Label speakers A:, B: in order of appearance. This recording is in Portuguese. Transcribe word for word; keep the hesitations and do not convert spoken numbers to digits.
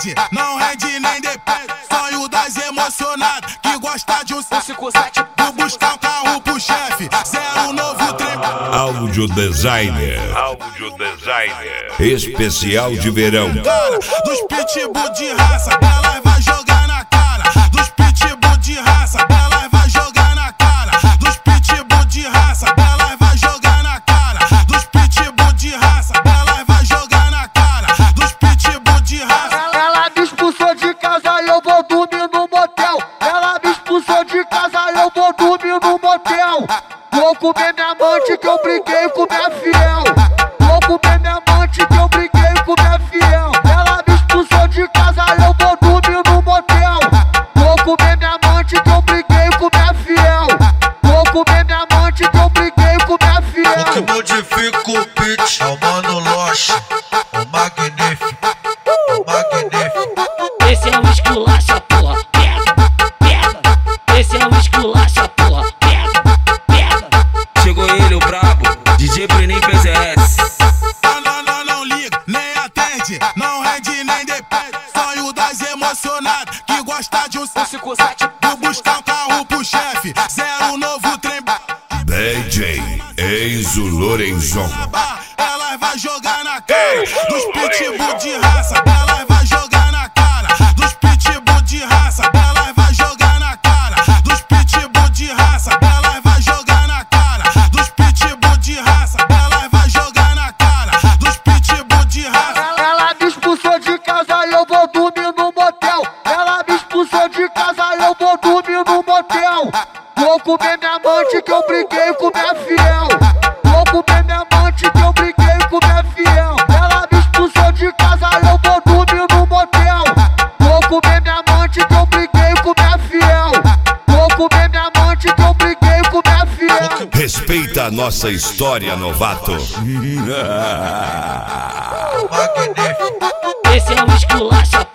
A: perde, não rende nem depende. Sonho das emocionadas que gosta de um cinco sete. Vou buscar um carro pro chefe, zero novo trem.
B: Áudio designer.
C: Áudio designer.
B: Especial de verão.
A: Cara, dos pitbull de raça, elas vai jogar na cara. Dos pitbull de raça, elas vai jogar na cara. Dos pitbull de raça, elas vai jogar na cara. Dos pitbull de raça, elas vai jogar na cara. Dos pitbull de raça.
D: Ela me expulsou de casa e eu vou dormir no motel. Ela me expulsou de casa e eu vou dormir no motel. Vou comer minha amante que eu briguei com minha fiel. Vou comer minha amante que eu briguei com minha fiel. Ela me expulsou de casa e eu vou dormir no motel. Vou comer minha amante que eu briguei com minha fiel. Vou comer minha amante que eu briguei com minha fiel.
E: O que modifica o pitch é o Mano Loche, o magnífico, o magnífico.
F: Esse é um esculacha, porra, pega, pega. Esse é um esculacha, porra, pega, pega.
G: Chegou ele, o brabo, D J Brenin P Z S.
A: Não, não, não, não liga, nem atende, não rende nem depende. Sonho das emocionadas que gosta de um cinco sete. Vou buscar um carro pro chefe, zero novo trem.
B: D J Enzo Lorenzon.
A: Elas vai jogar na cara. Dos pitbull de raça, elas vai jogar na cara. Dos pitbull de raça, elas vai jogar na cara. Dos pitbull de raça, elas vai jogar na cara. Dos pitbull de raça, elas vai jogar na cara. Dos pitbull de raça.
D: Ela me expulsou de casa e eu vou dormir no motel. Ela me expulsou de casa e eu vou dormir no motel. Vou comer minha amante que eu briguei com minha fiel. Vou comer minha amante que eu briguei com minha fiel. Ela me expulsou de casa e eu vou dormir no motel. Vou comer minha amante que eu briguei com minha fiel. Vou comer minha amante que eu briguei com minha fiel.
B: Respeita a nossa história, novato.
E: Magnífico.
F: Esse é um esculacha,